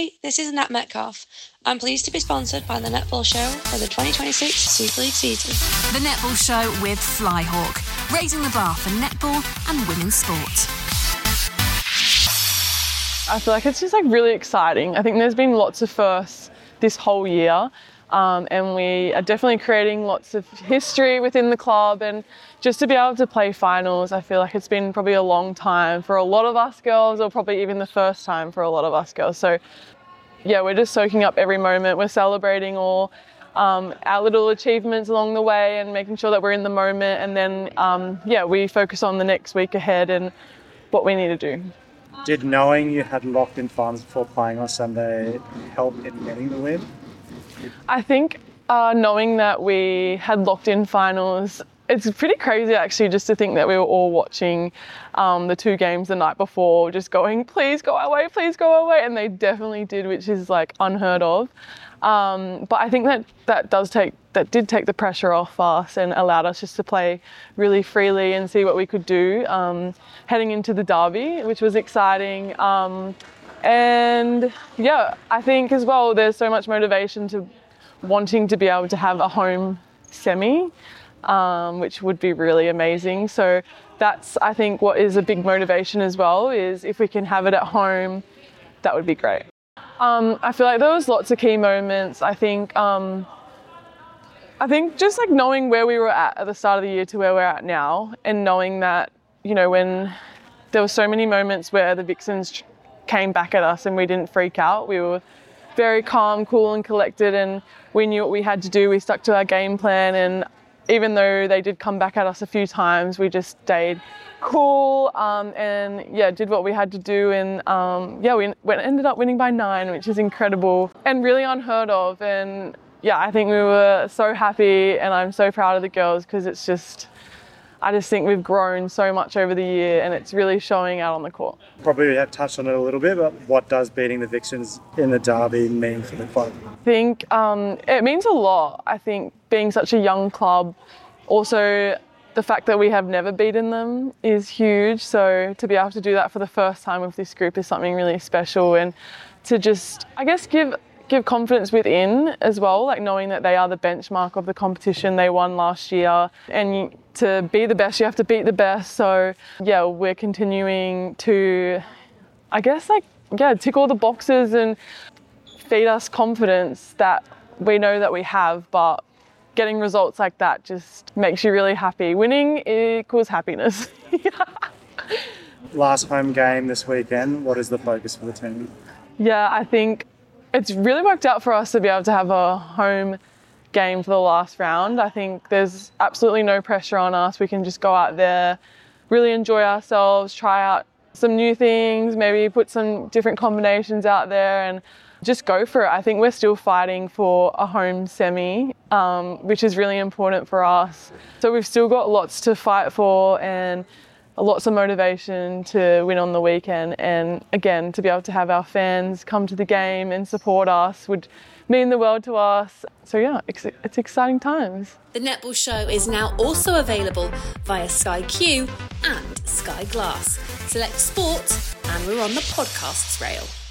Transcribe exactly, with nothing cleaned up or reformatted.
Hi, this is Nat Metcalf. I'm pleased to be sponsored by the Netball Show for the twenty twenty-six Super League season. The Netball Show with Flyhawk, raising the bar for netball and women's sport. I feel like it's just like really exciting. I think there's been lots of firsts this whole year, um, and we are definitely creating lots of history within the club, and just to be able to play finals, I feel like it's been probably a long time for a lot of us girls, or probably even the first time for a lot of us girls. So yeah, we're just soaking up every moment. We're celebrating all um, our little achievements along the way and making sure that we're in the moment, and then um, yeah, we focus on the next week ahead and what we need to do. Did knowing you had locked in finals before playing on Sunday help in getting the win? I think uh, knowing that we had locked in finals, it's pretty crazy actually just to think that we were all watching um, the two games the night before, just going, please go our way, please go our way, and they definitely did, which is like unheard of. Um, but I think that that does take, that did take the pressure off us and allowed us just to play really freely and see what we could do um, heading into the derby, which was exciting. Um, and yeah, I think as well, there's so much motivation to wanting to be able to have a home semi, um, which would be really amazing. So that's, I think, what is a big motivation as well, is if we can have it at home, that would be great. Um, I feel like there was lots of key moments. I think, um, I think just like knowing where we were at at the start of the year to where we're at now, and knowing that, you know, when there were so many moments where the Vixens came back at us and we didn't freak out, we were very calm, cool and collected, and we knew what we had to do. We stuck to our game plan, and even though they did come back at us a few times, we just stayed cool um, and yeah, did what we had to do, and um, yeah, we, we ended up winning by nine, which is incredible and really unheard of. And yeah, I think we were so happy, and I'm so proud of the girls, because it's just, I just think we've grown so much over the year, and it's really showing out on the court. Probably have touched on it a little bit, but what does beating the Vixens in the derby mean for the club? I think um, it means a lot. I think being such a young club, also the fact that we have never beaten them is huge. So to be able to do that for the first time with this group is something really special, and to just, I guess, give give confidence within as well, like knowing that they are the benchmark of the competition. They won last year, and to be the best, you have to beat the best. So yeah, we're continuing to, I guess, like, yeah, tick all the boxes and feed us confidence that we know that we have, but getting results like that just makes you really happy. Winning equals happiness. Last home game this weekend, what is the focus for the team? Yeah, I think it's really worked out for us to be able to have a home game for the last round. I think there's absolutely no pressure on us. We can just go out there, really enjoy ourselves, try out some new things, maybe put some different combinations out there and just go for it. I think we're still fighting for a home semi, um, which is really important for us. So we've still got lots to fight for and lots of motivation to win on the weekend. And again, to be able to have our fans come to the game and support us would mean the world to us. So yeah, it's, it's exciting times. The Netball Show is now also available via Sky Q and Sky Glass. Select sport, and we're on the podcasts rail.